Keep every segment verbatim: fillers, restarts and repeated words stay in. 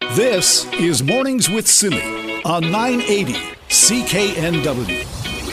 This is Mornings with Simi on nine eighty C K N W.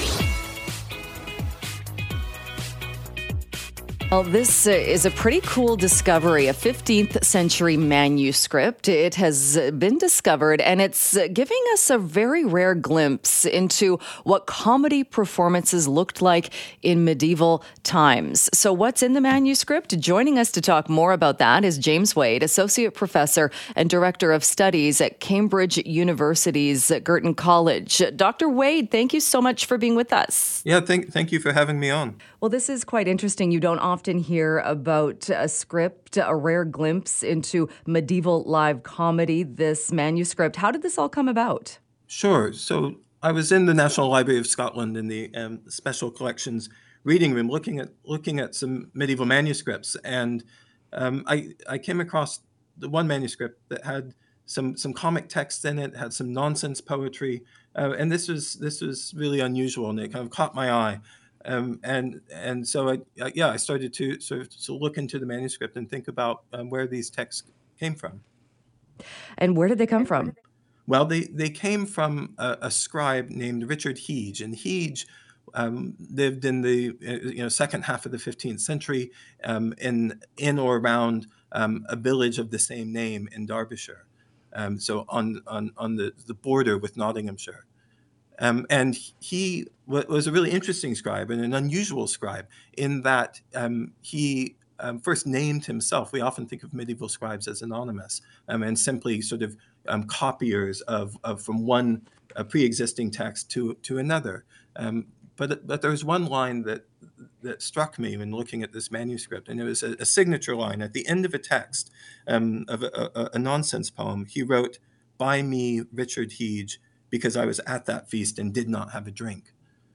Well, this uh, is a pretty cool discovery, a fifteenth century manuscript. It has been discovered, and it's uh, giving us a very rare glimpse into what comedy performances looked like in medieval times. So what's in the manuscript? Joining us to talk more about that is James Wade, Associate Professor and Director of Studies at Cambridge University's Girton College. Doctor Wade, thank you so much for being with us. Yeah, thank, thank you for having me on. Well, this is quite interesting. You don't often hear about a script, a rare glimpse into medieval live comedy, this manuscript. How did this all come about? Sure. So I was in the National Library of Scotland in the um, Special Collections reading room looking at looking at some medieval manuscripts, and um, I, I came across the one manuscript that had some some comic text in it, had some nonsense poetry, uh, and this was this was really unusual, and it kind of caught my eye. Um, and and so I, I yeah I started to sort of to look into the manuscript and think about um, where these texts came from. And where did they come from? Well, they they came from a, a scribe named Richard Heege, and Heege um, lived in the uh, you know second half of the fifteenth century um, in in or around um, a village of the same name in Derbyshire, um, so on on on the the border with Nottinghamshire. Um, and he w- was a really interesting scribe and an unusual scribe in that um, he um, first named himself. We often think of medieval scribes as anonymous um, and simply sort of um, copiers of, of from one uh, pre-existing text to to another. Um, but but there was one line that that struck me when looking at this manuscript, and it was a, a signature line at the end of a text um, of a, a, a nonsense poem. He wrote, "By me, Richard Heege, because I was at that feast and did not have a drink."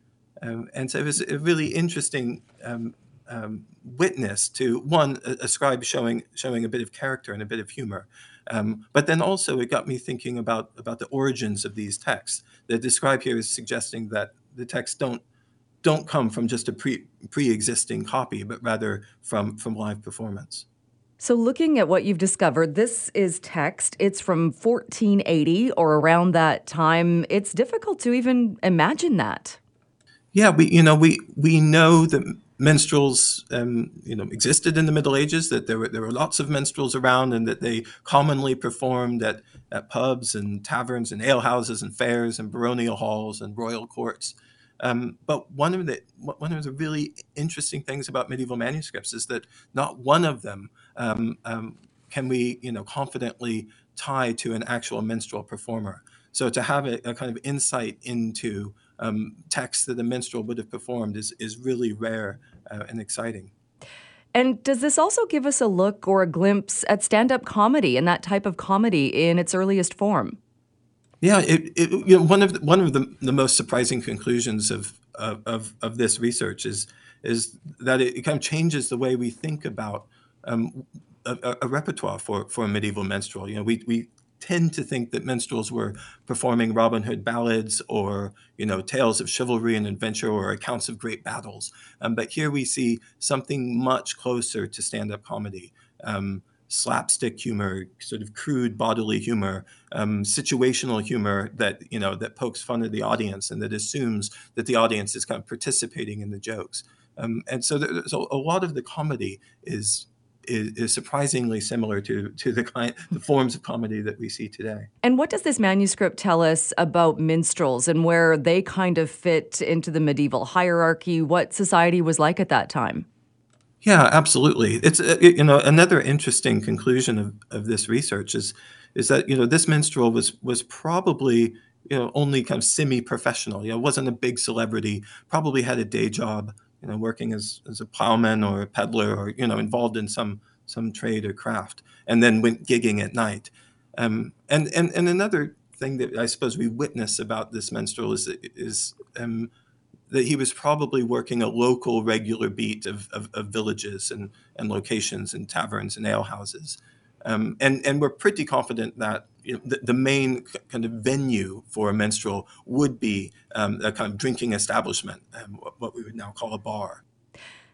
Um, and so it was a really interesting um, um, witness to, one, a, a scribe showing showing a bit of character and a bit of humor. Um, but then also it got me thinking about, about the origins of these texts. The scribe here is suggesting that the texts don't don't come from just a pre, pre-existing copy, but rather from, from live performance. So looking at what you've discovered, this is text. It's from fourteen eighty or around that time. It's difficult to even imagine that. Yeah, we you know we we know that minstrels um, you know existed in the Middle Ages. That there were there were lots of minstrels around, and that they commonly performed at at pubs and taverns and alehouses and fairs and baronial halls and royal courts. Um, but one of the one of the really interesting things about medieval manuscripts is that not one of them um, um, can we you know confidently tie to an actual minstrel performer. So to have a, a kind of insight into um, texts that a minstrel would have performed is is really rare uh, and exciting. And does this also give us a look or a glimpse at stand-up comedy and that type of comedy in its earliest form? Yeah, it, it, you know, one of the, one of the, the most surprising conclusions of, of of this research is is that it kind of changes the way we think about um, a, a repertoire for, for a medieval minstrel. You know, we we tend to think that minstrels were performing Robin Hood ballads or you know tales of chivalry and adventure or accounts of great battles, um, but here we see something much closer to stand-up comedy. Um, slapstick humor, sort of crude bodily humor, um, situational humor that you know that pokes fun at the audience and that assumes that the audience is kind of participating in the jokes. Um, and so there's a, a lot of the comedy is is, is surprisingly similar to to the kind the forms of comedy that we see today. And what does this manuscript tell us about minstrels and where they kind of fit into the medieval hierarchy? What society was like at that time? Yeah, absolutely. It's uh, you know another interesting conclusion of, of this research is is that you know this minstrel was was probably you know only kind of semi-professional. You know, wasn't a big celebrity. Probably had a day job. You know, working as as a plowman or a peddler or you know involved in some some trade or craft, and then went gigging at night. Um, and and and another thing that I suppose we witness about this minstrel is is um, that he was probably working a local regular beat of, of, of villages and, and locations and taverns and alehouses. Um, and, and we're pretty confident that you know, the, the main c- kind of venue for a minstrel would be um, a kind of drinking establishment, um, what, what we would now call a bar.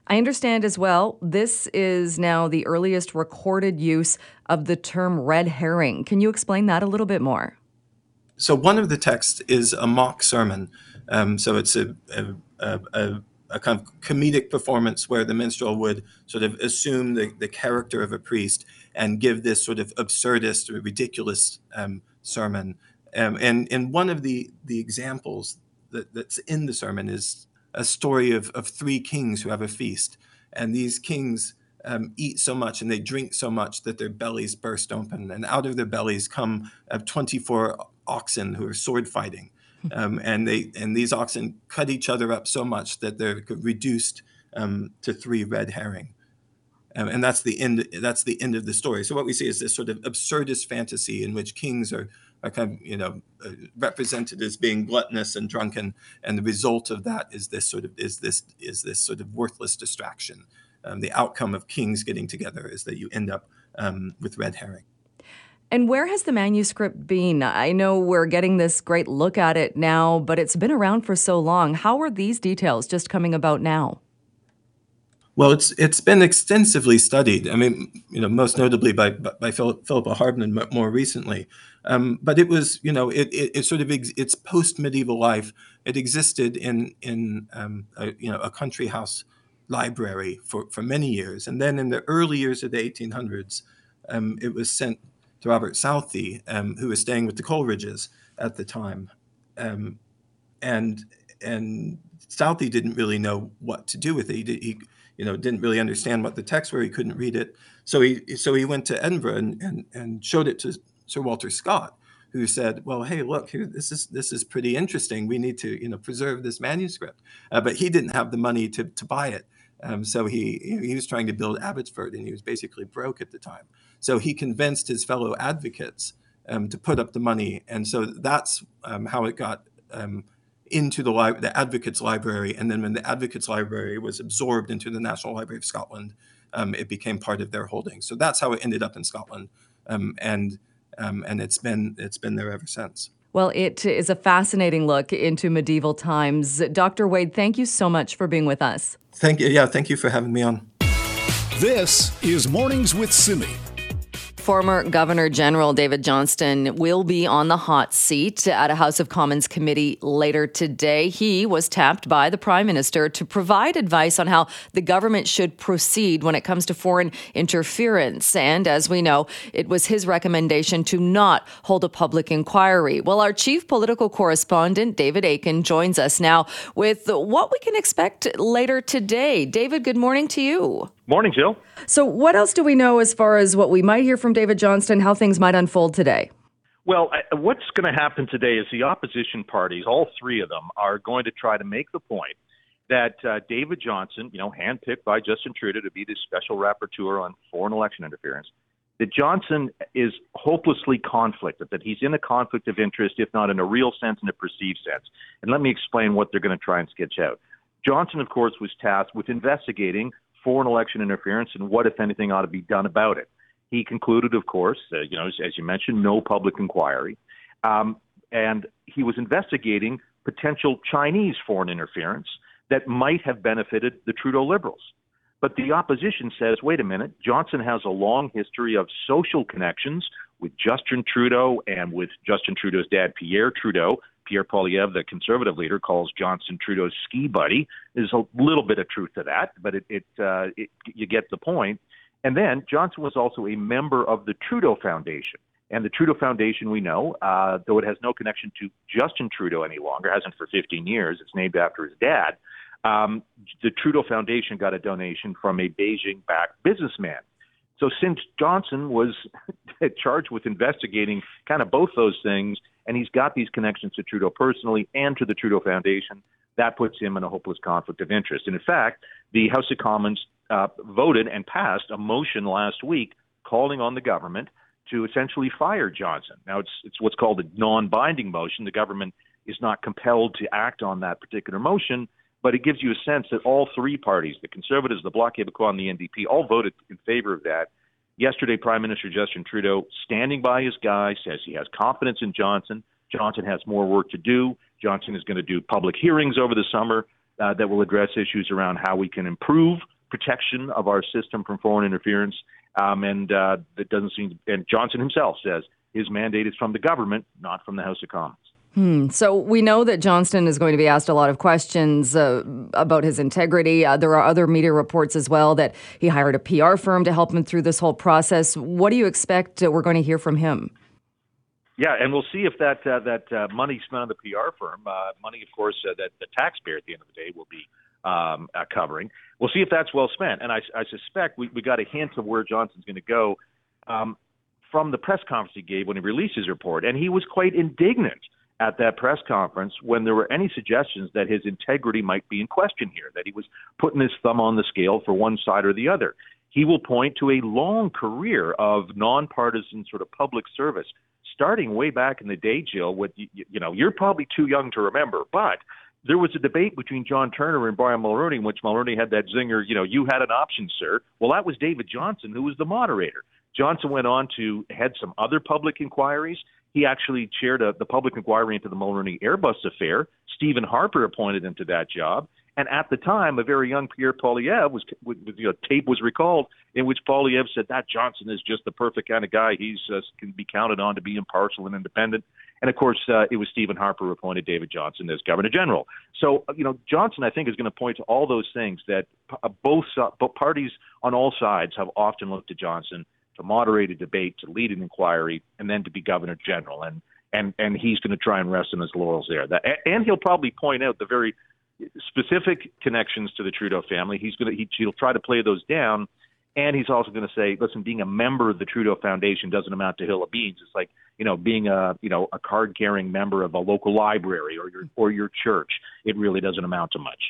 I understand as well, this is now the earliest recorded use of the term red herring. Can you explain that a little bit more? So one of the texts is a mock sermon. Um, so it's a, a, a, a kind of comedic performance where the minstrel would sort of assume the, the character of a priest and give this sort of absurdist or ridiculous um, sermon. Um, and, and one of the, the examples that, that's in the sermon is a story of, of three kings who have a feast. And these kings um, eat so much and they drink so much that their bellies burst open. And out of their bellies come uh, twenty-four oxen who are sword fighting. Um, and they and these oxen cut each other up so much that they're reduced um, to three red herring. Um, and that's the end. That's the end of the story. So what we see is this sort of absurdist fantasy in which kings are, are kind of, you know, uh, represented as being gluttonous and drunken, and the result of that is this sort of is this is this sort of worthless distraction. Um, the outcome of kings getting together is that you end up um, with red herring. And where has the manuscript been? I know we're getting this great look at it now, but it's been around for so long. How are these details just coming about now? Well, it's it's been extensively studied. I mean, you know, most notably by by Philip, Philippa Hardman more recently. Um, but it was, you know, it it, it sort of ex, it's post medieval life. It existed in in um, a, you know a country house library for, for many years, and then in the early years of the eighteen hundreds, um, it was sent to Robert Southey, um, who was staying with the Coleridges at the time, um, and and Southey didn't really know what to do with it. He, did, he you know didn't really understand what the texts were. He couldn't read it, so he so he went to Edinburgh and and, and showed it to Sir Walter Scott, who said, "Well, hey, look, here, this is this is pretty interesting. We need to you know preserve this manuscript." Uh, but he didn't have the money to to buy it. Um, so he he was trying to build Abbotsford, and he was basically broke at the time. So he convinced his fellow advocates um, to put up the money, and so that's um, how it got um, into the li- the Advocates Library. And then when the Advocates Library was absorbed into the National Library of Scotland, um, it became part of their holdings. So that's how it ended up in Scotland, um, and um, and it's been it's been there ever since. Well, it is a fascinating look into medieval times. Doctor Wade, thank you so much for being with us. Thank you. Yeah, thank you for having me on. This is Mornings with Simi. Former Governor General David Johnston will be on the hot seat at a House of Commons committee later today. He was tapped by the Prime Minister to provide advice on how the government should proceed when it comes to foreign interference. And as we know, it was his recommendation to not hold a public inquiry. Well, our chief political correspondent, David Akin, joins us now with what we can expect later today. David, good morning to you. Morning, Jill. So what else do we know as far as what we might hear from David Johnston, how things might unfold today? Well, I, what's going to happen today is the opposition parties, all three of them, are going to try to make the point that uh, David Johnston, you know, handpicked by Justin Trudeau to be the special rapporteur on foreign election interference, that Johnston is hopelessly conflicted, that he's in a conflict of interest, if not in a real sense, in a perceived sense. And let me explain what they're going to try and sketch out. Johnston, of course, was tasked with investigating foreign election interference and what, if anything, ought to be done about it. He concluded, of course, uh, you know, as, as you mentioned, no public inquiry. Um, and he was investigating potential Chinese foreign interference that might have benefited the Trudeau Liberals. But the opposition says, wait a minute, Johnston has a long history of social connections with Justin Trudeau and with Justin Trudeau's dad, Pierre Trudeau. Pierre Poilievre, the Conservative leader, calls Johnston Trudeau's ski buddy. There's a little bit of truth to that, but it, it, uh, it you get the point. And then Johnston was also a member of the Trudeau Foundation. And the Trudeau Foundation, we know, uh, though it has no connection to Justin Trudeau any longer, hasn't for fifteen years, it's named after his dad, um, the Trudeau Foundation got a donation from a Beijing-backed businessman. So since Johnston was charged with investigating kind of both those things, and he's got these connections to Trudeau personally and to the Trudeau Foundation, that puts him in a hopeless conflict of interest. And in fact, the House of Commons uh, voted and passed a motion last week calling on the government to essentially fire Johnston. Now, it's it's what's called a non-binding motion. The government is not compelled to act on that particular motion, but it gives you a sense that all three parties, the Conservatives, the Bloc Québécois, and the N D P, all voted in favor of that. Yesterday, Prime Minister Justin Trudeau, standing by his guy, says he has confidence in Johnston. Johnston has more work to do. Johnston is going to do public hearings over the summer uh, that will address issues around how we can improve protection of our system from foreign interference. Um, and uh, that doesn't seem. And Johnson himself says his mandate is from the government, not from the House of Commons. Hmm. So we know that Johnston is going to be asked a lot of questions uh, about his integrity. Uh, there are other media reports as well that he hired a P R firm to help him through this whole process. What do you expect uh, we're going to hear from him? Yeah, and we'll see if that uh, that uh, money spent on the P R firm, uh, money, of course, uh, that the taxpayer at the end of the day will be um, uh, covering. We'll see if that's well spent. And I, I suspect we, we got a hint of where Johnson's going to go um, from the press conference he gave when he released his report. And he was quite indignant at that press conference when there were any suggestions that his integrity might be in question here, that he was putting his thumb on the scale for one side or the other. He will point to a long career of nonpartisan sort of public service, starting way back in the day, Jill. With you, you know, you're probably too young to remember, but there was a debate between John Turner and Brian Mulroney in which Mulroney had that zinger, you know, you had an option, sir. Well, that was David Johnson, who was the moderator. Johnson went on to head some other public inquiries. He actually chaired a, the public inquiry into the Mulroney Airbus affair. Stephen Harper appointed him to that job. And at the time, a very young Pierre Poilievre was, was you know, tape was recalled in which Poilievre said that Johnson is just the perfect kind of guy. He's uh, can be counted on to be impartial and independent. And of course, uh, it was Stephen Harper who appointed David Johnson as Governor General. So, you know, Johnson, I think, is going to point to all those things that uh, both, uh, both parties on all sides have often looked to Johnson to moderate a debate, to lead an inquiry, and then to be Governor General. And and and he's going to try and rest on his laurels there. That, and he'll probably point out the very specific connections to the Trudeau family. He's going to he, he'll try to play those down, and he's also going to say, listen, being a member of the Trudeau Foundation doesn't amount to a hill of beans. It's like, you know, being a you know a card carrying member of a local library or your or your church. It really doesn't amount to much.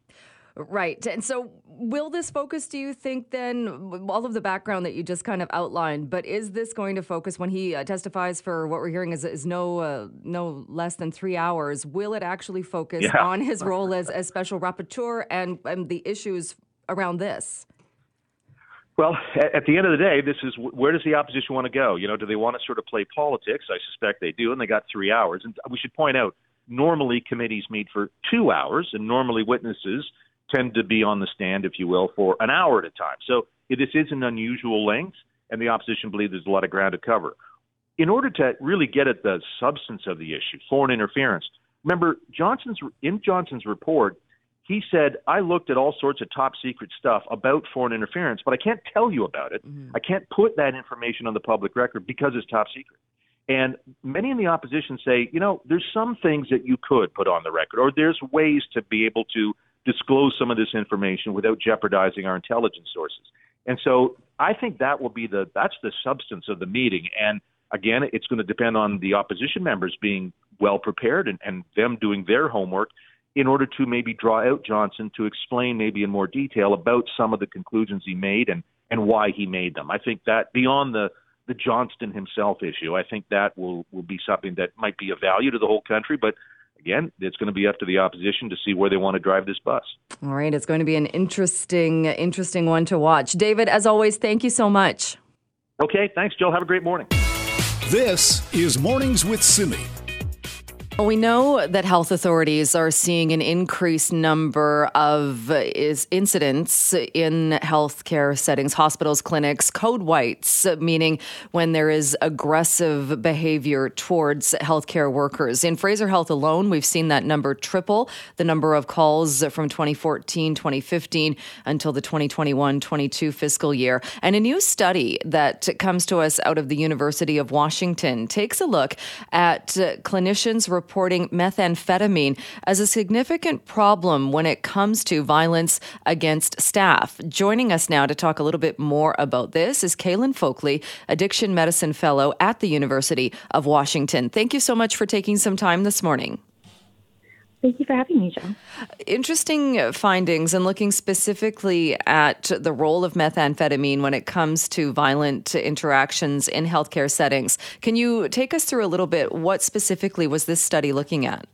Right. And so will this focus, do you think, then, all of the background that you just kind of outlined, but is this going to focus when he uh, testifies for what we're hearing is, is no uh, no less than three hours? Will it actually focus yeah. on his role as, as special rapporteur and, and the issues around this? Well, at the end of the day, this is where does the opposition want to go? You know, do they want to sort of play politics? I suspect they do, and they got three hours. And we should point out, normally committees meet for two hours, and normally witnesses tend to be on the stand, if you will, for an hour at a time. So this is an unusual length, and the opposition believes there's a lot of ground to cover. In order to really get at the substance of the issue, foreign interference, remember, Johnson's in Johnson's report, he said, I looked at all sorts of top secret stuff about foreign interference, but I can't tell you about it. Mm-hmm. I can't put that information on the public record because it's top secret. And many in the opposition say, you know, there's some things that you could put on the record, or there's ways to be able to disclose some of this information without jeopardizing our intelligence sources. And so I think that will be the, that's the substance of the meeting. And again, it's going to depend on the opposition members being well prepared and, and them doing their homework in order to maybe draw out Johnson to explain maybe in more detail about some of the conclusions he made and, and why he made them. I think that beyond the, the Johnston himself issue, I think that will, will be something that might be of value to the whole country, but again, it's going to be up to the opposition to see where they want to drive this bus. All right. It's going to be an interesting, interesting one to watch. David, as always, thank you so much. Okay. Thanks, Jill. Have a great morning. This is Mornings with Simi. We know that health authorities are seeing an increased number of is incidents in healthcare settings, hospitals, clinics, code whites, meaning when there is aggressive behavior towards healthcare workers. In Fraser Health alone, we've seen that number triple, the number of calls from twenty fourteen, twenty fifteen until the twenty twenty-one twenty-two fiscal year. And a new study that comes to us out of the University of Washington takes a look at clinicians reporting reporting methamphetamine as a significant problem when it comes to violence against staff. Joining us now to talk a little bit more about this is Kaylin Folkley, Addiction Medicine Fellow at the University of Washington. Thank you so much for taking some time this morning. Thank you for having me, Joe. Interesting findings and looking specifically at the role of methamphetamine when it comes to violent interactions in healthcare settings. Can you take us through a little bit? What specifically was this study looking at?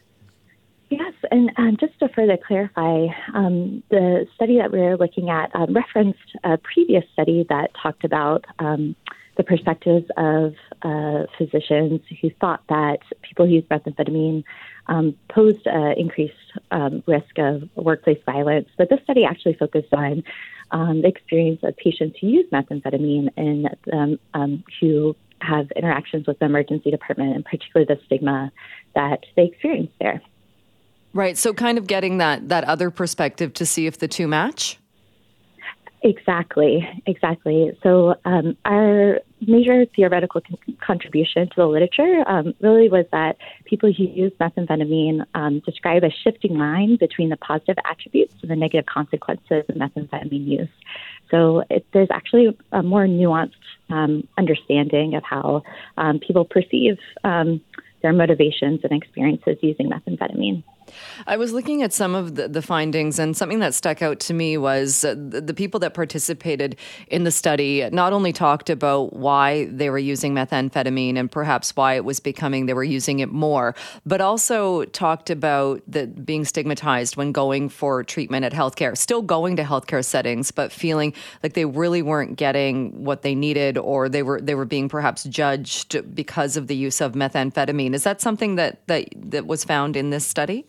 Yes, and um, just to further clarify, um, the study that we're looking at um, referenced a previous study that talked about um, the perspectives of uh, physicians who thought that people who use methamphetamine um, posed uh, increased um, risk of workplace violence. But this study actually focused on um, the experience of patients who use methamphetamine and um, um, who have interactions with the emergency department, and particularly the stigma that they experience there. Right. So kind of getting that that other perspective to see if the two match? Exactly, exactly. So um, our major theoretical con- contribution to the literature um, really was that people who use methamphetamine um, describe a shifting line between the positive attributes and the negative consequences of methamphetamine use. So it, there's actually a more nuanced um, understanding of how um, people perceive um, their motivations and experiences using methamphetamine. I was looking at some of the, the findings, and something that stuck out to me was uh, the, the people that participated in the study not only talked about why they were using methamphetamine and perhaps why it was becoming they were using it more, but also talked about the being stigmatized when going for treatment at healthcare, still going to healthcare settings, but feeling like they really weren't getting what they needed, or they were they were being perhaps judged because of the use of methamphetamine. Is that something that that, that was found in this study?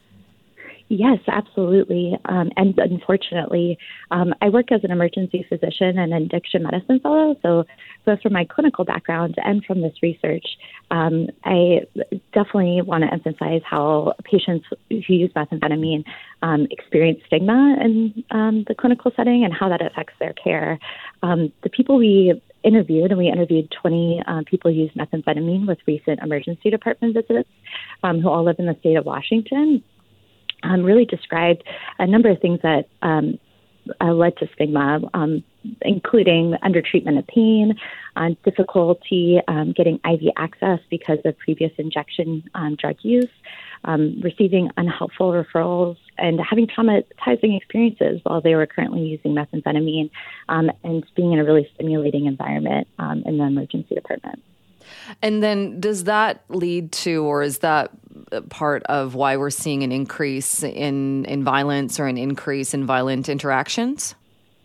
Yes, absolutely. Um, and unfortunately, um, I work as an emergency physician and an addiction medicine fellow. So both from my clinical background and from this research, um, I definitely want to emphasize how patients who use methamphetamine um, experience stigma in um, the clinical setting and how that affects their care. Um, the people we interviewed, and we interviewed twenty uh, people who use methamphetamine with recent emergency department visits, um, who all live in the state of Washington, Um, really described a number of things that um, uh, led to stigma, um, including undertreatment of pain, uh, difficulty um, getting I V access because of previous injection um, drug use, um, receiving unhelpful referrals, and having traumatizing experiences while they were currently using methamphetamine, um, and being in a really stimulating environment um, in the emergency department. And then does that lead to, or is that part of why we're seeing an increase in, in violence or an increase in violent interactions?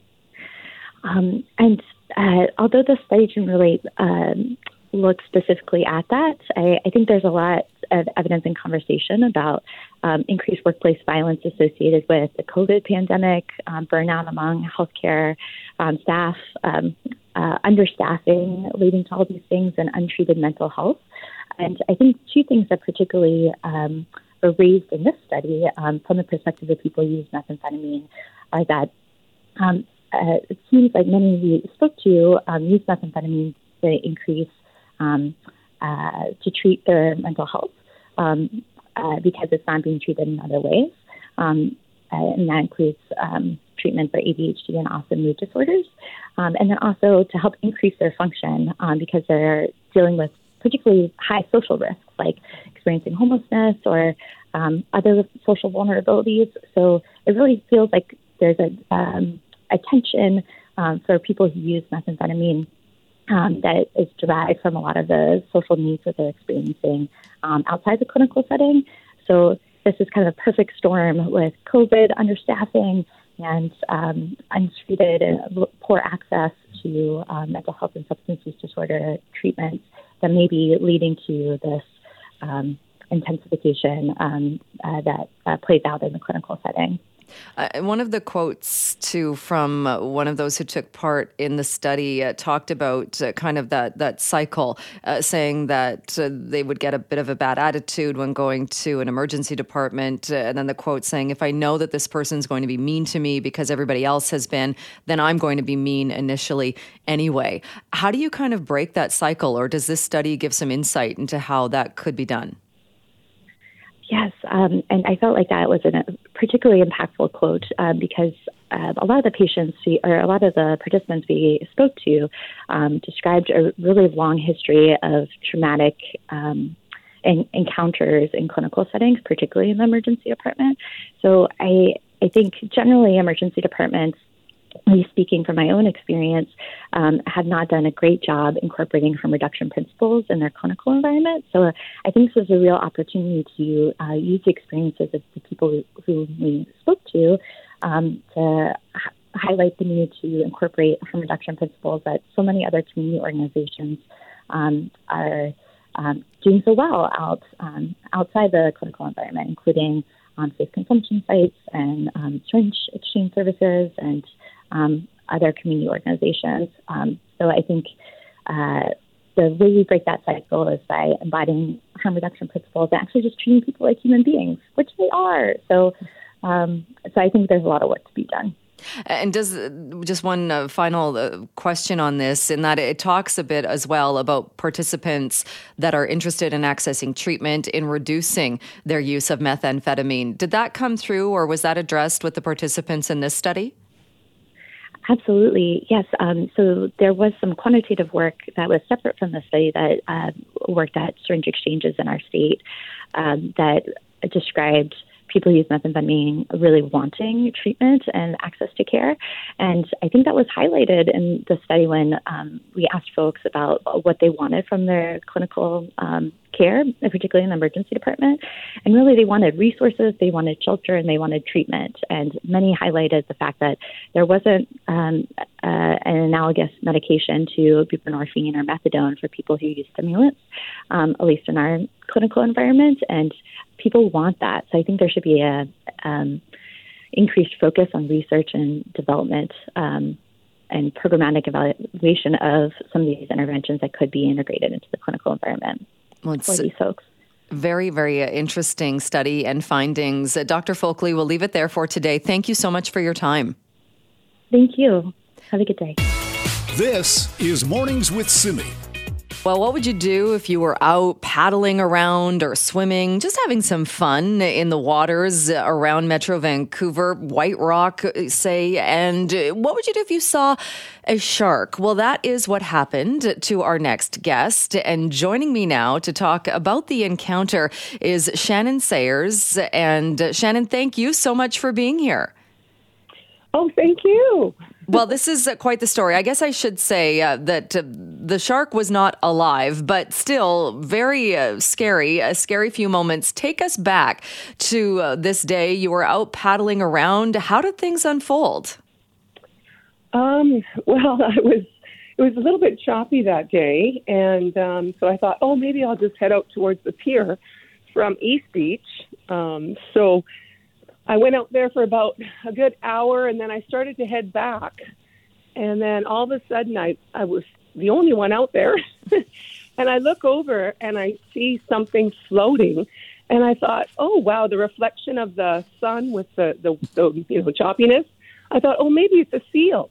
Um, and uh, although the study didn't really um, look specifically at that, I, I think there's a lot of evidence and conversation about um, increased workplace violence associated with the COVID pandemic, um, burnout among healthcare um, staff, um, uh, understaffing leading to all these things, and untreated mental health. And I think two things that particularly um, were raised in this study um, from the perspective of people who use methamphetamine are that um, uh, it seems like many we spoke to um, use methamphetamine to increase um, uh, to treat their mental health um, uh, because it's not being treated in other ways. Um, uh, and that includes um, treatment for A D H D and also mood disorders. Um, and then also to help increase their function um, because they're dealing with particularly high social risks like experiencing homelessness or um, other social vulnerabilities. So it really feels like there's a, um, a tension um, for people who use methamphetamine um, that is derived from a lot of the social needs that they're experiencing um, outside the clinical setting. So this is kind of a perfect storm with COVID, understaffing, and um, untreated and poor access to um, mental health and substance use disorder treatments that may be leading to this um, intensification um, uh, that uh, plays out in the clinical setting. Uh, one of the quotes, too, from uh, one of those who took part in the study uh, talked about uh, kind of that that cycle, uh, saying that uh, they would get a bit of a bad attitude when going to an emergency department. Uh, and then the quote saying, if I know that this person's going to be mean to me because everybody else has been, then I'm going to be mean initially anyway. How do you kind of break that cycle, or does this study give some insight into how that could be done? Yes, um, and I felt like that was a particularly impactful quote um, because uh, a lot of the patients, we, or a lot of the participants we spoke to um, described a really long history of traumatic um, en- encounters in clinical settings, particularly in the emergency department. So I, I think generally emergency departments, me speaking from my own experience, um, have not done a great job incorporating harm reduction principles in their clinical environment. So uh, I think this was a real opportunity to uh, use the experiences of the people who, who we spoke to um, to h- highlight the need to incorporate harm reduction principles that so many other community organizations um, are um, doing so well out um, outside the clinical environment, including on safe consumption sites and um, syringe exchange services and um, other community organizations. Um, so I think uh, the way we break that cycle is by embodying harm reduction principles and actually just treating people like human beings, which they are. So, um, so I think there's a lot of work to be done. And does just one uh, final uh, question on this, in that it talks a bit as well about participants that are interested in accessing treatment in reducing their use of methamphetamine. Did that come through, or was that addressed with the participants in this study? Absolutely, yes. Um, so there was some quantitative work that was separate from the study that uh, worked at syringe exchanges in our state um, that described people who use methamphetamine really wanting treatment and access to care. And I think that was highlighted in the study when um, we asked folks about what they wanted from their clinical um, care, particularly in the emergency department. And really they wanted resources, they wanted shelter, and they wanted treatment. And many highlighted the fact that there wasn't um, uh, an analogous medication to buprenorphine or methadone for people who use stimulants, um, at least in our clinical environment. And people want that. So I think there should be a um, increased focus on research and development um, and programmatic evaluation of some of these interventions that could be integrated into the clinical environment well, for these folks. Very, very interesting study and findings. Uh, Doctor Folkley, we'll leave it there for today. Thank you so much for your time. Thank you. Have a good day. This is Mornings with Simi. Well, what would you do if you were out paddling around or swimming, just having some fun in the waters around Metro Vancouver, White Rock, say, and what would you do if you saw a shark? Well, that is what happened to our next guest. And joining me now to talk about the encounter is Shannon Sayers. And Shannon, thank you so much for being here. Oh, thank you. Well, this is uh, quite the story. I guess I should say uh, that uh, the shark was not alive, but still very uh, scary, a scary few moments. Take us back to uh, this day. You were out paddling around. How did things unfold? Um, well, I was it was a little bit choppy that day, and um, so I thought, oh, maybe I'll just head out towards the pier from East Beach. Um, so I went out there for about a good hour, and then I started to head back. And then all of a sudden, I, I was the only one out there. And I look over, and I see something floating. And I thought, oh, wow, the reflection of the sun with the, the, the you know, choppiness. I thought, oh, maybe it's a seal.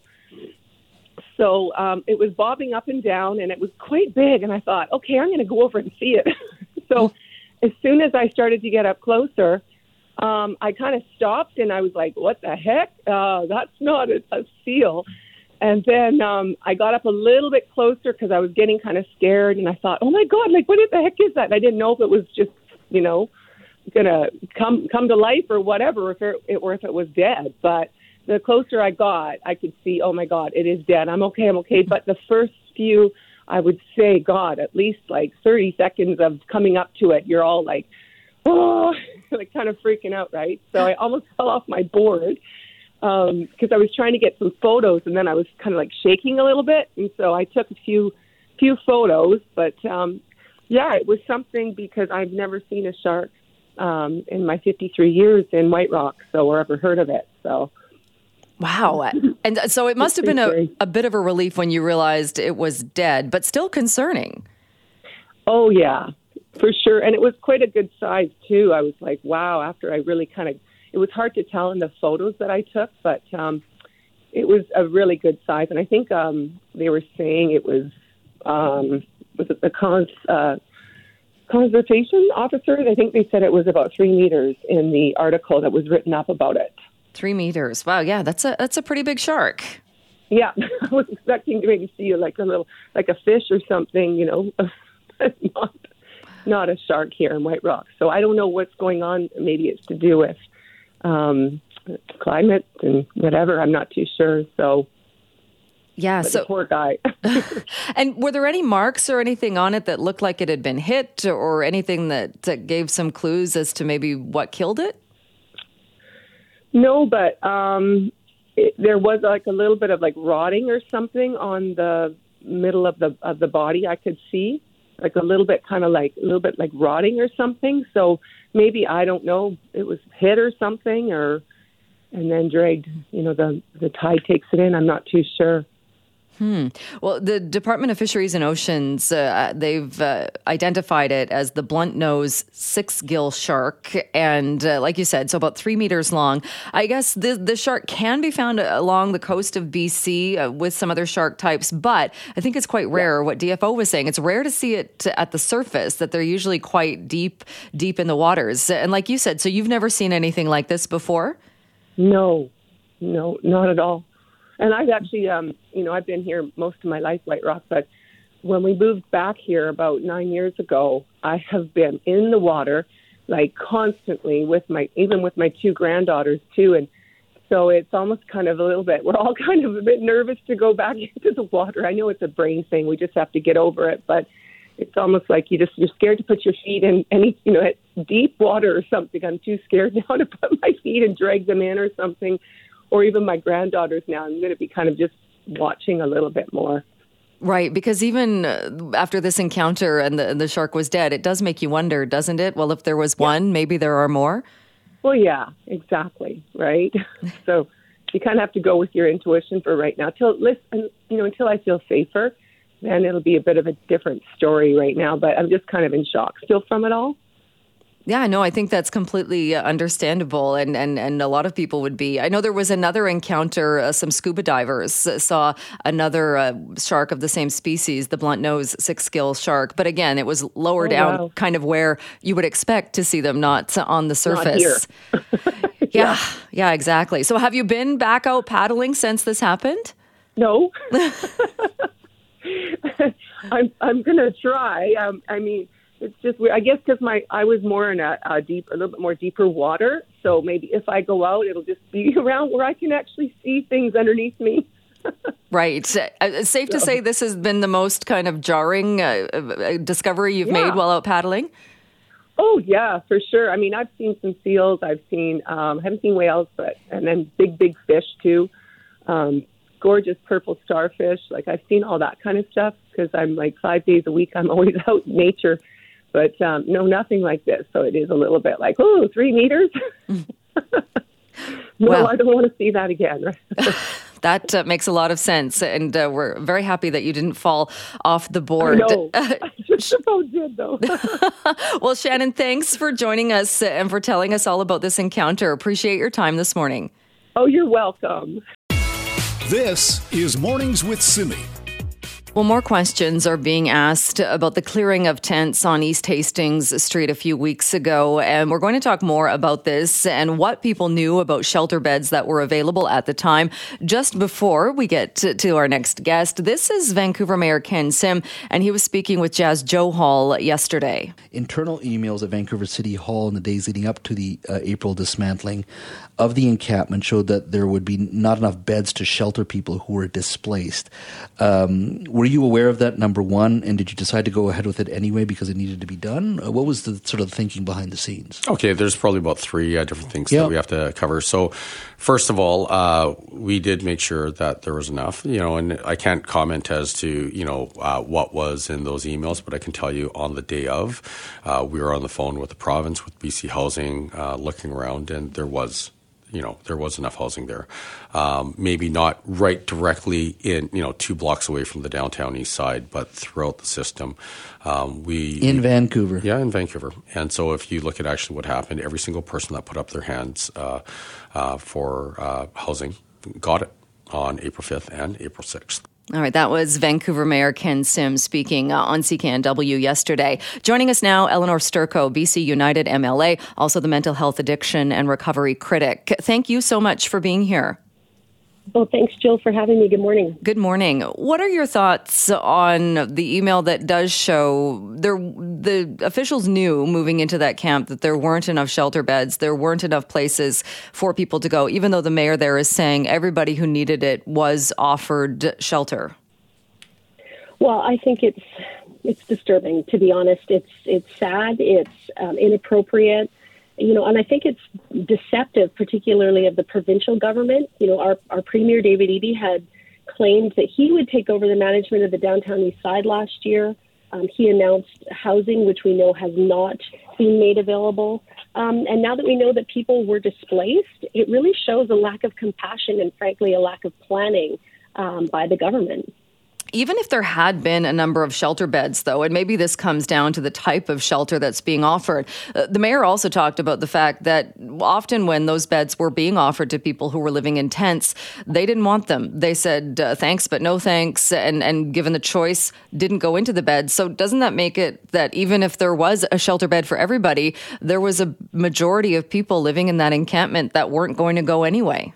So um, it was bobbing up and down, and it was quite big. And I thought, okay, I'm going to go over and see it. So as soon as I started to get up closer, Um, I kind of stopped and I was like, what the heck? Uh, that's not a, a seal. And then um, I got up a little bit closer because I was getting kind of scared. And I thought, oh, my God, like, what the heck is that? And I didn't know if it was just, you know, going to come come to life or whatever, if it, or if it was dead. But the closer I got, I could see, oh, my God, it is dead. I'm okay, I'm okay. But the first few, I would say, God, at least like thirty seconds of coming up to it, you're all like, oh, like kind of freaking out, right? So I almost fell off my board because um, I was trying to get some photos, and then I was kind of like shaking a little bit, and so I took a few few photos. But um, yeah, it was something because I've never seen a shark um, in my fifty-three years in White Rock, so or ever heard of it. So wow, and so it must have been a, a bit of a relief when you realized it was dead, but still concerning. Oh yeah. For sure. And it was quite a good size, too. I was like, wow, after I really kind of, it was hard to tell in the photos that I took, but um, it was a really good size. And I think um, they were saying it was, um, was it the cons, uh, conservation officers? I think they said it was about three meters in the article that was written up about it. Three meters. Wow. Yeah, that's a that's a pretty big shark. Yeah. I was expecting to maybe see like a little, like a fish or something, you know, not not a shark here in White Rock. So I don't know what's going on. Maybe it's to do with um, climate and whatever. I'm not too sure. So yeah, but so the poor guy. And were there any marks or anything on it that looked like it had been hit, or anything that, that gave some clues as to maybe what killed it? No, but um, it, there was like a little bit of like rotting or something on the middle of the of the body I could see. like a little bit kind of like a little bit like rotting or something. So maybe, I don't know, it was hit or something, or and then dragged, you know, the, the tide takes it in. I'm not too sure. Hmm. Well, the Department of Fisheries and Oceans, uh, they've uh, identified it as the blunt nose six gill shark. And uh, like you said, so about three meters long. I guess the, the shark can be found along the coast of B C uh, with some other shark types, but I think it's quite rare. What D F O was saying, it's rare to see it at the surface, that they're usually quite deep, deep in the waters. And like you said, so you've never seen anything like this before? No, no, not at all. And I've actually, um, you know, I've been here most of my life, White Rock, but when we moved back here about nine years ago, I have been in the water, like constantly with my, even with my two granddaughters too. And so it's almost kind of a little bit, we're all kind of a bit nervous to go back into the water. I know it's a brain thing. We just have to get over it. But it's almost like you just, you're scared to put your feet in any, you know, it's deep water or something. I'm too scared now to put my feet and drag them in or something. Or even my granddaughters now, I'm going to be kind of just watching a little bit more. Right, because even after this encounter and the, the shark was dead, it does make you wonder, doesn't it? Well, if there was yeah. one, maybe there are more? Well, yeah, exactly, right? So you kind of have to go with your intuition for right now. Till listen, you know, until I feel safer, then it'll be a bit of a different story right now. But I'm just kind of in shock still from it all. Yeah, no, I think that's completely understandable, and, and, and a lot of people would be. I know there was another encounter, uh, some scuba divers saw another uh, shark of the same species, the blunt nose six gill shark. But again, it was lower oh, down, wow. kind of where you would expect to see them, not on the surface. Not here. yeah. yeah, yeah, exactly. So have you been back out paddling since this happened? No. I'm, I'm going to try. Um, I mean... It's just weird. I guess because my I was more in a, a deep, a little bit more deeper water. So maybe if I go out, it'll just be around where I can actually see things underneath me. Right. Uh, it's safe to say this has been the most kind of jarring uh, uh, discovery you've yeah. made while out paddling? Oh, yeah, for sure. I mean, I've seen some seals. I've seen, um, haven't seen whales, but and then big, big fish too. Um, gorgeous purple starfish. Like I've seen all that kind of stuff because I'm like five days a week. I'm always out in nature. But um, no, nothing like this. So it is a little bit like, oh, three meters? no, well, I don't want to see that again. That uh, makes a lot of sense. And uh, we're very happy that you didn't fall off the board. No, I just about did, though. Well, Shannon, thanks for joining us and for telling us all about this encounter. Appreciate your time this morning. Oh, you're welcome. This is Mornings with Simi. Well, more questions are being asked about the clearing of tents on East Hastings Street a few weeks ago, and we're going to talk more about this and what people knew about shelter beds that were available at the time. Just before we get to, to our next guest, this is Vancouver Mayor Ken Sim, and he was speaking with Jazz Johal yesterday. Internal emails at Vancouver City Hall in the days leading up to the uh, April dismantling of the encampment showed that there would be not enough beds to shelter people who were displaced. Um, were you aware of that, number one, and did you decide to go ahead with it anyway because it needed to be done? Uh, what was the sort of thinking behind the scenes? Okay, there's probably about three uh, different things yep. that we have to cover. So first of all, uh, we did make sure that there was enough, you know, and I can't comment as to, you know, uh, what was in those emails, but I can tell you on the day of, uh, we were on the phone with the province, with B C Housing, uh, looking around, and there was you know, there was enough housing there. Um, maybe not right directly in, you know, two blocks away from the downtown east side, but throughout the system. Um, we In Vancouver. Yeah, in Vancouver. And so if you look at actually what happened, every single person that put up their hands uh, uh, for uh, housing got it on April fifth and April sixth. All right, that was Vancouver Mayor Ken Sim speaking uh, on C K N W yesterday. Joining us now, Eleanor Sturko, B C United M L A, also the mental health addiction and recovery critic. Thank you so much for being here. Well, thanks, Jill, for having me. Good morning. Good morning. What are your thoughts on the email that does show there, the officials knew moving into that camp that there weren't enough shelter beds, there weren't enough places for people to go, even though the mayor there is saying everybody who needed it was offered shelter? Well, I think it's it's disturbing, to be honest. It's it's sad. It's um, inappropriate. You know, and I think it's deceptive, particularly of the provincial government. You know, our, our Premier, David Eby, had claimed that he would take over the management of the downtown east side last year. Um, he announced housing, which we know has not been made available. Um, and now that we know that people were displaced, it really shows a lack of compassion and, frankly, a lack of planning um, by the government. Even if there had been a number of shelter beds, though, and maybe this comes down to the type of shelter that's being offered, uh, the mayor also talked about the fact that often when those beds were being offered to people who were living in tents, they didn't want them. They said, uh, thanks, but no thanks, and, and given the choice, didn't go into the bed. So doesn't that make it that even if there was a shelter bed for everybody, there was a majority of people living in that encampment that weren't going to go anyway?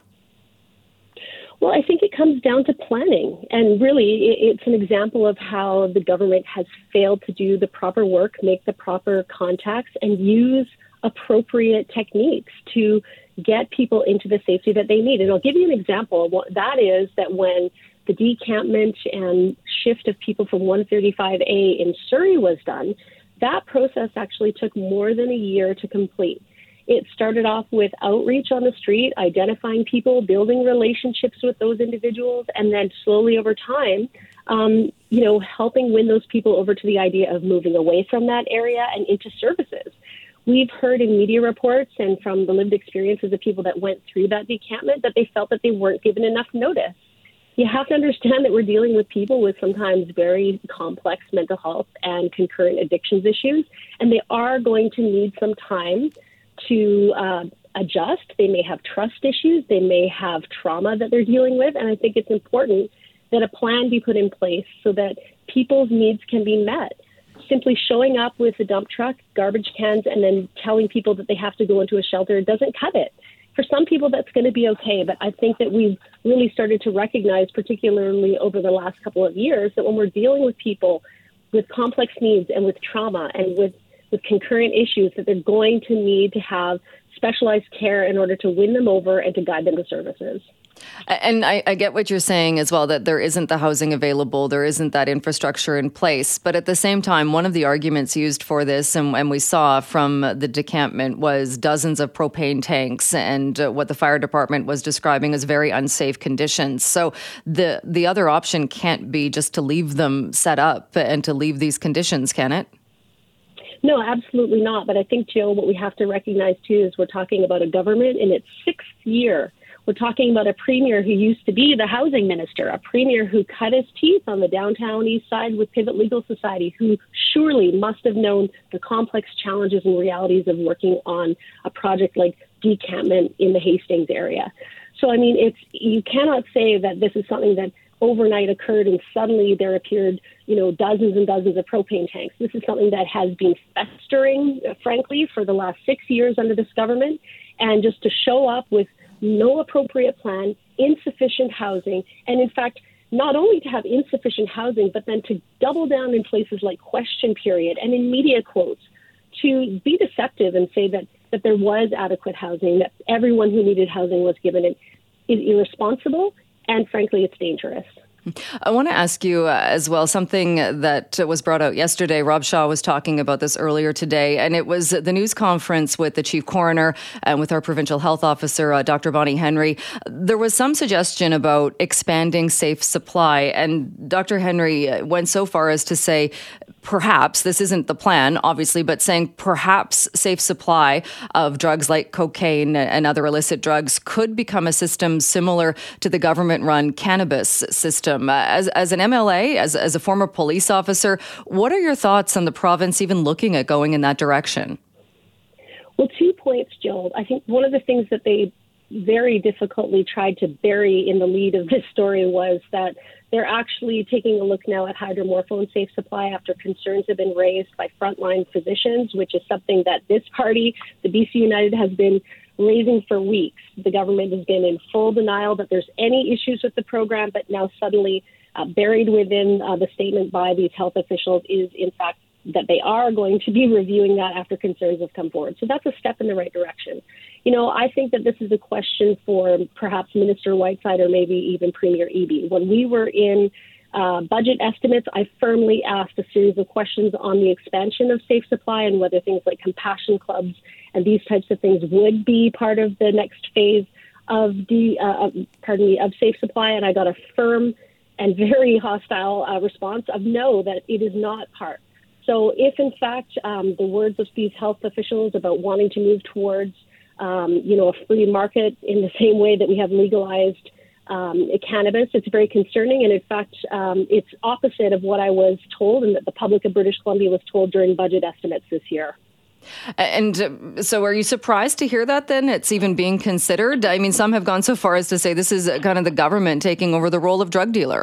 Well, I think it comes down to planning. And really, it's an example of how the government has failed to do the proper work, make the proper contacts, and use appropriate techniques to get people into the safety that they need. And I'll give you an example. That is that when the decampment and shift of people from one thirty-five A in Surrey was done, that process actually took more than a year to complete. It started off with outreach on the street, identifying people, building relationships with those individuals, and then slowly over time, um, you know, helping win those people over to the idea of moving away from that area and into services. We've heard in media reports and from the lived experiences of people that went through that decampment that they felt that they weren't given enough notice. You have to understand that we're dealing with people with sometimes very complex mental health and concurrent addictions issues, and they are going to need some time to uh, adjust. They may have trust issues. They may have trauma that they're dealing with. And I think it's important that a plan be put in place so that people's needs can be met. Simply showing up with a dump truck, garbage cans, and then telling people that they have to go into a shelter doesn't cut it. For some people, that's going to be okay. But I think that we've really started to recognize, particularly over the last couple of years, that when we're dealing with people with complex needs and with trauma and with with concurrent issues, that they're going to need to have specialized care in order to win them over and to guide them to services. And I, I get what you're saying as well, that there isn't the housing available, there isn't that infrastructure in place. But at the same time, one of the arguments used for this, and, and we saw from the decampment, was dozens of propane tanks and uh, what the fire department was describing as very unsafe conditions. So the the other option can't be just to leave them set up and to leave these conditions, can it? No, absolutely not. But I think, Jill, what we have to recognize, too, is we're talking about a government in its sixth year. We're talking about a premier who used to be the housing minister, a premier who cut his teeth on the downtown east side with Pivot Legal Society, who surely must have known the complex challenges and realities of working on a project like decampment in the Hastings area. So, I mean, it's you cannot say that this is something that overnight occurred and suddenly there appeared, you know, dozens and dozens of propane tanks. This is something that has been festering, frankly, for the last six years under this government. And just to show up with no appropriate plan, insufficient housing, and in fact, not only to have insufficient housing, but then to double down in places like question period and in media quotes to be deceptive and say that, that there was adequate housing, that everyone who needed housing was given it, is irresponsible. And frankly, it's dangerous. I want to ask you uh, as well something that was brought out yesterday. Rob Shaw was talking about this earlier today, and it was the news conference with the chief coroner and with our provincial health officer, uh, Doctor Bonnie Henry. There was some suggestion about expanding safe supply, and Doctor Henry went so far as to say, perhaps, this isn't the plan, obviously, but saying perhaps safe supply of drugs like cocaine and other illicit drugs could become a system similar to the government-run cannabis system. As, as an M L A, as, as a former police officer, what are your thoughts on the province even looking at going in that direction? Well, two points, Jill. I think one of the things that they very difficultly tried to bury in the lead of this story was that they're actually taking a look now at hydromorphone safe supply after concerns have been raised by frontline physicians, which is something that this party, the B C United, has been raising for weeks. The government has been in full denial that there's any issues with the program, but now suddenly uh, buried within uh, the statement by these health officials is, in fact, that they are going to be reviewing that after concerns have come forward. So that's a step in the right direction. You know, I think that this is a question for perhaps Minister Whiteside or maybe even Premier Eby. When we were in uh, budget estimates, I firmly asked a series of questions on the expansion of safe supply and whether things like compassion clubs and these types of things would be part of the next phase of the, uh, pardon me, of safe supply. And I got a firm and very hostile uh, response of no, that it is not part. So if, in fact, um, the words of these health officials about wanting to move towards, um, you know, a free market in the same way that we have legalized um, cannabis, it's very concerning. And in fact, um, it's opposite of what I was told and that the public of British Columbia was told during budget estimates this year. And uh, so are you surprised to hear that then? It's even being considered? I mean, some have gone so far as to say this is kind of the government taking over the role of drug dealer.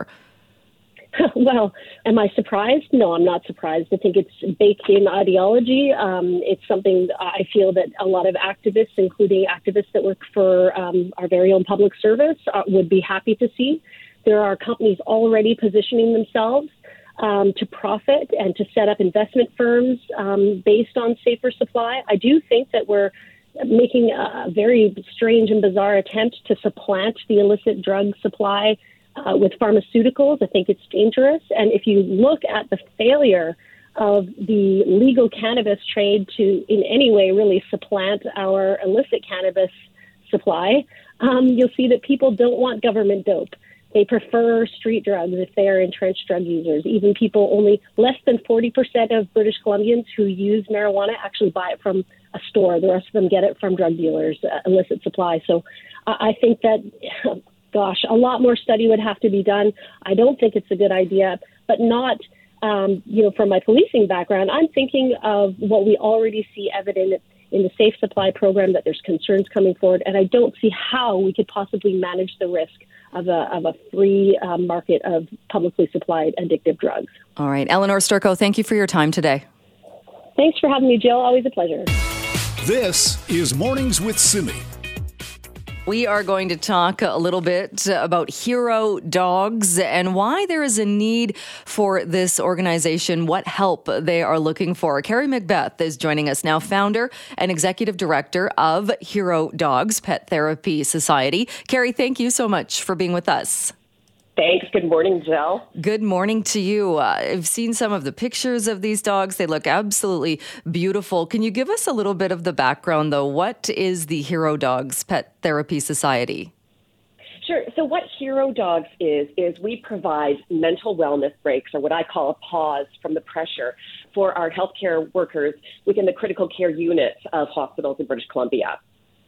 Well, am I surprised? No, I'm not surprised. I think it's baked in ideology. Um, it's something I feel that a lot of activists, including activists that work for um, our very own public service, uh, would be happy to see. There are companies already positioning themselves um, to profit and to set up investment firms um, based on safer supply. I do think that we're making a very strange and bizarre attempt to supplant the illicit drug supply Uh, with pharmaceuticals. I think it's dangerous. And if you look at the failure of the legal cannabis trade to in any way really supplant our illicit cannabis supply, um, you'll see that people don't want government dope. They prefer street drugs if they are entrenched drug users. Even people, only less than forty percent of British Columbians who use marijuana actually buy it from a store. The rest of them get it from drug dealers, uh, illicit supply. So uh, I think that Gosh, a lot more study would have to be done. I don't think it's a good idea, but not, um, you know, from my policing background, I'm thinking of what we already see evident in the Safe Supply program, that there's concerns coming forward, and I don't see how we could possibly manage the risk of a, of a free uh, market of publicly supplied addictive drugs. All right. Eleanor Sturko, thank you for your time today. Thanks for having me, Jill. Always a pleasure. This is Mornings with Simi. We are going to talk a little bit about Hero Dogs and why there is a need for this organization, what help they are looking for. Carrie Macbeth is joining us now, founder and executive director of Hero Dogs Pet Therapy Society. Carrie, thank you so much for being with us. Thanks. Good morning, Jill. Good morning to you. Uh, I've seen some of the pictures of these dogs. They look absolutely beautiful. Can you give us a little bit of the background, though? What is the Hero Dogs Pet Therapy Society? Sure. So what Hero Dogs is, is we provide mental wellness breaks, or what I call a pause from the pressure, for our healthcare workers within the critical care units of hospitals in British Columbia.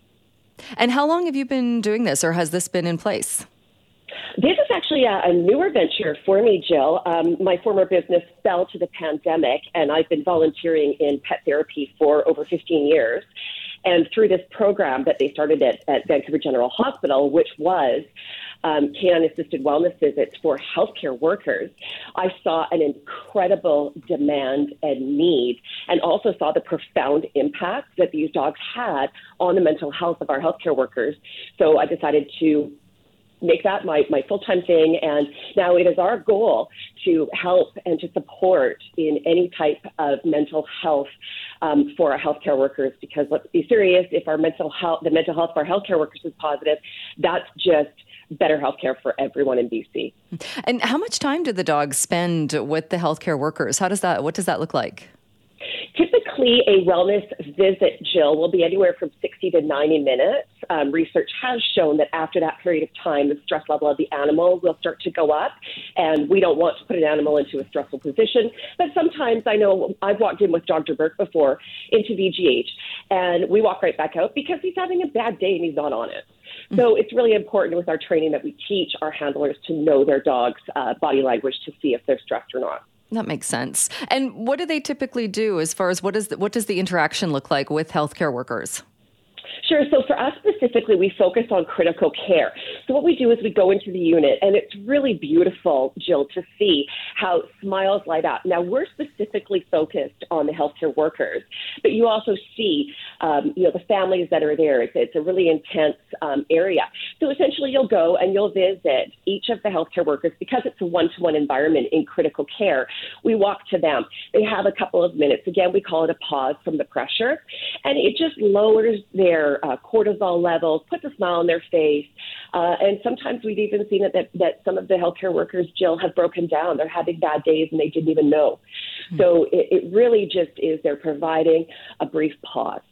And how long have you been doing this, or has this been in place? This is actually a, a newer venture for me, Jill. Um, my former business fell to the pandemic, and I've been volunteering in pet therapy for over fifteen years. And through this program that they started at, at Vancouver General Hospital, which was um, canine-assisted wellness visits for healthcare workers, I saw an incredible demand and need, and also saw the profound impact that these dogs had on the mental health of our healthcare workers. So I decided to make that my, my full-time thing. And now it is our goal to help and to support in any type of mental health um, for our healthcare workers, because let's be serious, if our mental health, the mental health of our healthcare workers is positive, that's just better healthcare for everyone in B C. And how much time do the dogs spend with the healthcare workers? How does that, what does that look like? Typically, a wellness visit, Jill, will be anywhere from sixty to ninety minutes. Um, research has shown that after that period of time, the stress level of the animal will start to go up, and we don't want to put an animal into a stressful position. But sometimes, I know I've walked in with Doctor Burke before into V G H, and we walk right back out because he's having a bad day and he's not on it. So it's really important with our training that we teach our handlers to know their dog's uh, body language to see if they're stressed or not. That makes sense. And what do they typically do as far as what is the, what does the interaction look like with healthcare workers? Sure. So for us specifically, we focus on critical care. So what we do is we go into the unit, and it's really beautiful, Jill, to see how smiles light up. Now, we're specifically focused on the healthcare workers, but you also see, um, you know, the families that are there. It's, it's a really intense um, area. So essentially, you'll go and you'll visit each of the healthcare workers because it's a one-to-one environment in critical care. We walk to them. They have a couple of minutes. Again, we call it a pause from the pressure, and it just lowers their uh, cortisol levels, puts a smile on their face. Uh, and sometimes we've even seen it that, that some of the healthcare workers, Jill, have broken down. They're having bad days and they didn't even know. Mm-hmm. So it, it really just is they're providing a brief pause.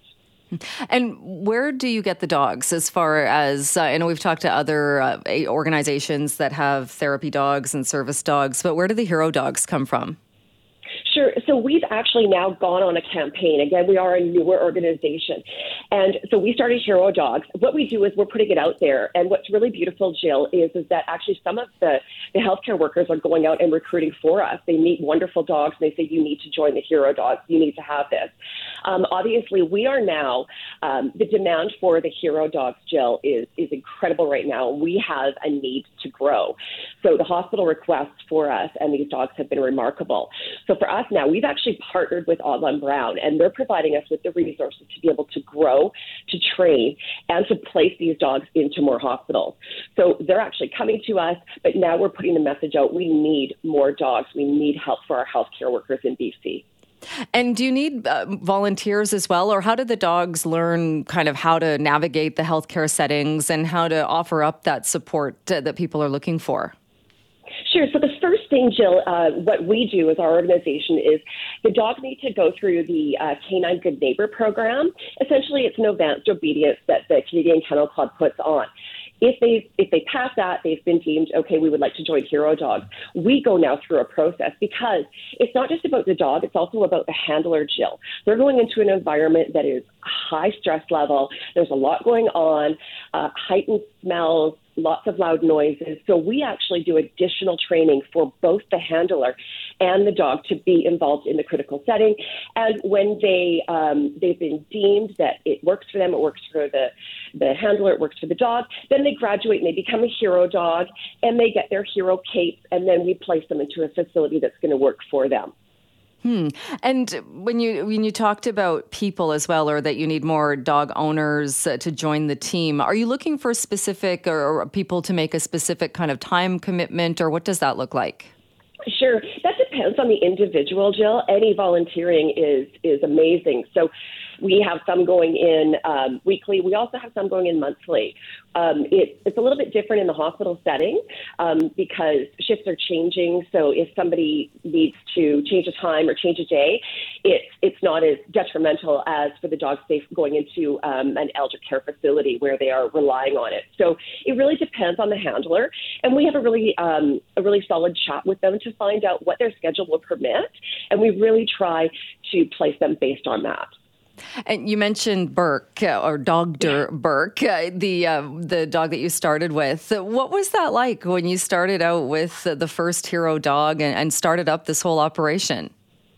And where do you get the dogs as far as, uh, I know we've talked to other uh, organizations that have therapy dogs and service dogs, but where do the hero dogs come from? Sure. So we've actually now gone on a campaign. Again, we are a newer organization. And so we started Hero Dogs. What we do is we're putting it out there. And what's really beautiful, Jill, is, is that actually some of the, the healthcare workers are going out and recruiting for us. They meet wonderful dogs and they say, you need to join the Hero Dogs. You need to have this. Um, obviously, we are now, um, the demand for the Hero Dogs, Jill, is, is incredible right now. We have a need to grow. So the hospital requests for us and these dogs have been remarkable. So for us now, we've actually partnered with Audlon Brown, and they're providing us with the resources to be able to grow, to train, and to place these dogs into more hospitals. So they're actually coming to us, but now we're putting the message out. We need more dogs. We need help for our healthcare workers in B C. And do you need uh, volunteers as well, or how do the dogs learn kind of how to navigate the healthcare settings and how to offer up that support uh, that people are looking for? Sure. So the first thing, Jill, uh, what we do as our organization is the dogs need to go through the uh, Canine Good Neighbor program. Essentially, it's an advanced obedience that the Canadian Kennel Club puts on. If they if they pass that, they've been deemed, okay, we would like to join Hero Dogs. We go now through a process because it's not just about the dog, it's also about the handler, Jill. They're going into an environment that is high stress level. There's a lot going on, uh, heightened smells, lots of loud noises. So we actually do additional training for both the handler and the dog to be involved in the critical setting. And when they, um, they've been deemed that it works for them, it works for the, the handler, it works for the dog, then they graduate and they become a hero dog and they get their hero capes, and then we place them into a facility that's going to work for them. Hmm. And when you when you talked about people as well, or that you need more dog owners uh, to join the team, are you looking for specific or, or people to make a specific kind of time commitment, or what does that look like? Sure. That depends on the individual, Jill. Any volunteering is is amazing. So we have some going in um, weekly. We also have some going in monthly. Um, it, it's a little bit different in the hospital setting um, because shifts are changing. So if somebody needs to change a time or change a day, it's it's not as detrimental as for the dog safe going into um, an elder care facility where they are relying on it. So it really depends on the handler, and we have a really um, a really solid chat with them to find out what their schedule will permit, and we really try to place them based on that. And you mentioned Burke, uh, or Doctor Burke, uh, the uh, the dog that you started with. What was that like when you started out with uh, the first hero dog and, and started up this whole operation?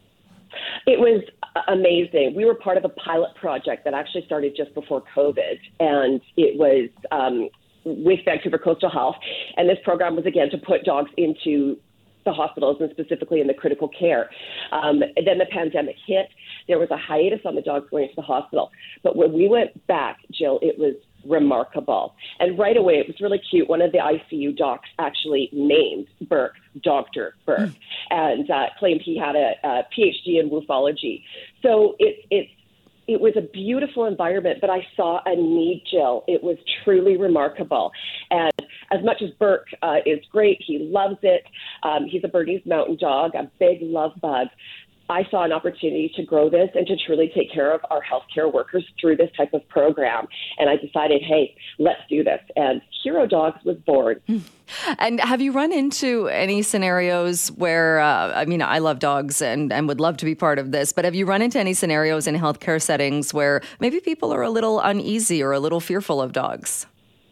It was amazing. We were part of a pilot project that actually started just before COVID, and it was um, with Vancouver Coastal Health. And this program was, again, to put dogs into the hospitals and specifically in the critical care. Um, then the pandemic hit. There was a hiatus on the dogs going to the hospital. But when we went back, Jill, it was remarkable. And right away, it was really cute. One of the I C U docs actually named Burke Doctor Burke mm. and uh, claimed he had a, a P H D in woofology. So it, it, it was a beautiful environment, but I saw a need, Jill. It was truly remarkable. And as much as Burke uh, is great, he loves it. Um, he's a Bernese Mountain Dog, a big love bug. I saw an opportunity to grow this and to truly take care of our healthcare workers through this type of program. And I decided, hey, let's do this. And Hero Dogs was born. And have you run into any scenarios where, uh, I mean, I love dogs and, and would love to be part of this, but have you run into any scenarios in healthcare settings where maybe people are a little uneasy or a little fearful of dogs?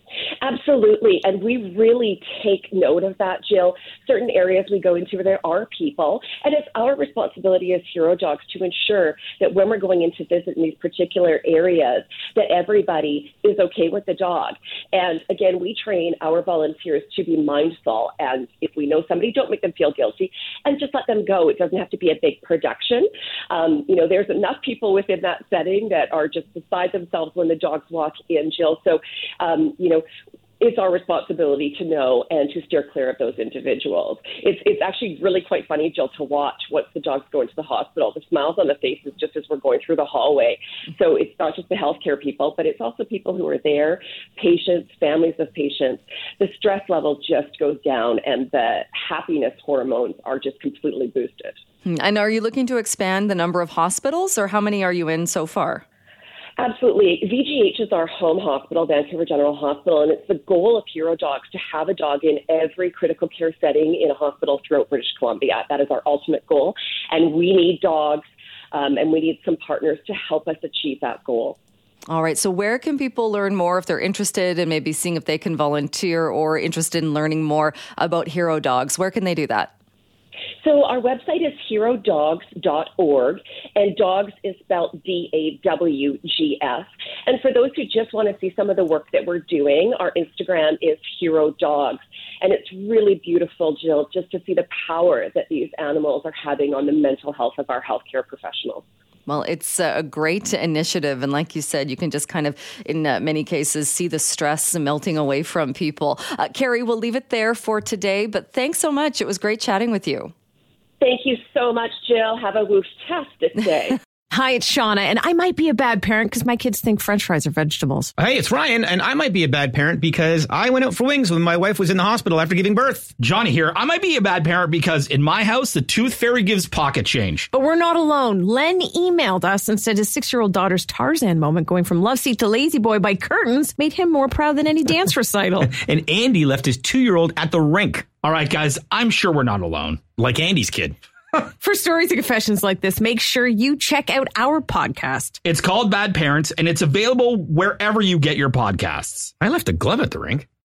Absolutely. And we really take note of that, Jill. Certain areas we go into where there are people, and it's our responsibility as Hero Dogs to ensure that when we're going in to visit in these particular areas, that everybody is okay with the dog. And again, we train our volunteers to be mindful. And if we know somebody, don't make them feel guilty and just let them go. It doesn't have to be a big production. Um, you know, there's enough people within that setting that are just beside themselves when the dogs walk in, Jill. So, um, you know, it's our responsibility to know and to steer clear of those individuals. It's it's actually really quite funny, Jill, to watch once the dog's going to the hospital. The smiles on the faces just as we're going through the hallway. So it's not just the healthcare people, but it's also people who are there, patients, families of patients. The stress level just goes down and the happiness hormones are just completely boosted. And are you looking to expand the number of hospitals, or how many are you in so far? Absolutely. V G H is our home hospital, Vancouver General Hospital, and it's the goal of Hero Dogs to have a dog in every critical care setting in a hospital throughout British Columbia. That is our ultimate goal, and we need dogs, um, and we need some partners to help us achieve that goal. All right. So where can people learn more if they're interested in maybe seeing if they can volunteer or interested in learning more about Hero Dogs? Where can they do that? So our website is hero dogs dot org, and dogs is spelled D A W G S. And for those who just want to see some of the work that we're doing, our Instagram is Hero Dogs. And it's really beautiful, Jill, just to see the power that these animals are having on the mental health of our healthcare professionals. Well, it's a great initiative. And like you said, you can just kind of, in uh, many cases, see the stress melting away from people. Uh, Carrie, we'll leave it there for today. But thanks so much. It was great chatting with you. Thank you so much, Jill. Have a woof-tastic day. Hi, it's Shauna, and I might be a bad parent because my kids think French fries are vegetables. Hey, it's Ryan, and I might be a bad parent because I went out for wings when my wife was in the hospital after giving birth. Johnny here. I might be a bad parent because in my house, the tooth fairy gives pocket change. But we're not alone. Len emailed us and said his six-year-old daughter's Tarzan moment going from love seat to lazy boy by curtains made him more proud than any dance recital. And Andy left his two-year-old at the rink. All right, guys, I'm sure we're not alone. Like Andy's kid. For stories and confessions like this, make sure you check out our podcast. It's called Bad Parents, and it's available wherever you get your podcasts. I left a glove at the rink.